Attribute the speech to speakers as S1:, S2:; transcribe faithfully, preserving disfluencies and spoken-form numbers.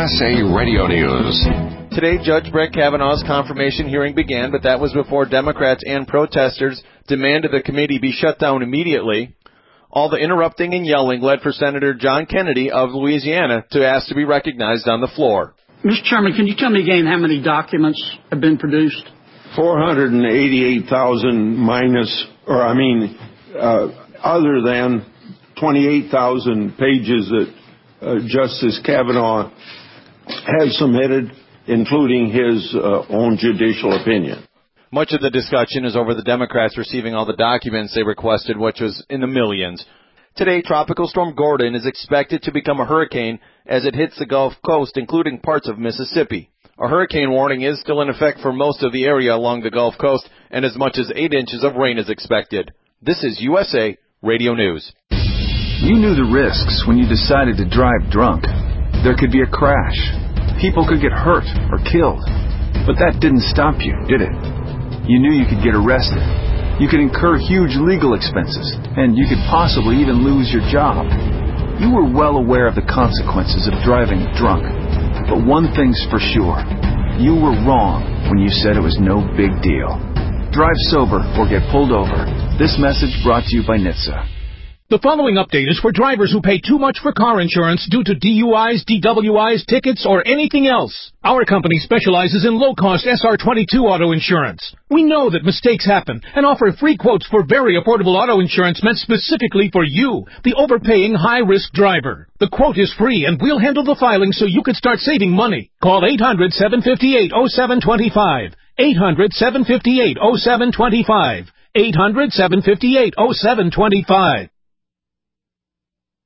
S1: S A Radio News.
S2: Today, Judge Brett Kavanaugh's confirmation hearing began, but that was before Democrats and protesters demanded the committee be shut down immediately. All the interrupting and yelling led for Senator John Kennedy of Louisiana to ask to be recognized on the floor.
S3: Mister Chairman, can you tell me again how many documents have been produced?
S4: four hundred eighty-eight thousand minus, or I mean, uh, other than twenty-eight thousand pages that uh, Justice Kavanaugh has submitted, including his uh, own judicial opinion.
S2: Much of the discussion is over the Democrats receiving all the documents they requested, which was in the millions. Today, Tropical Storm Gordon is expected to become a hurricane as it hits the Gulf Coast, including parts of Mississippi. A hurricane warning is still in effect for most of the area along the Gulf Coast, and as much as eight inches of rain is expected. This is U S A Radio News.
S5: You knew the risks when you decided to drive drunk. There could be a crash. People could get hurt or killed. But that didn't stop you, did it? You knew you could get arrested. You could incur huge legal expenses, and you could possibly even lose your job. You were well aware of the consequences of driving drunk. But one thing's for sure. You were wrong when you said it was no big deal. Drive sober or get pulled over. This message brought to you by N H T S A.
S6: The following update is for drivers who pay too much for car insurance due to D U Is, D W Is, tickets, or anything else. Our company specializes in low-cost S R twenty-two auto insurance. We know that mistakes happen and offer free quotes for very affordable auto insurance meant specifically for you, the overpaying high-risk driver. The quote is free and we'll handle the filing so you can start saving money. Call eight hundred, seven five eight, oh seven two five. eight hundred, seven five eight, oh seven two five. eight hundred, seven five eight, oh seven two five.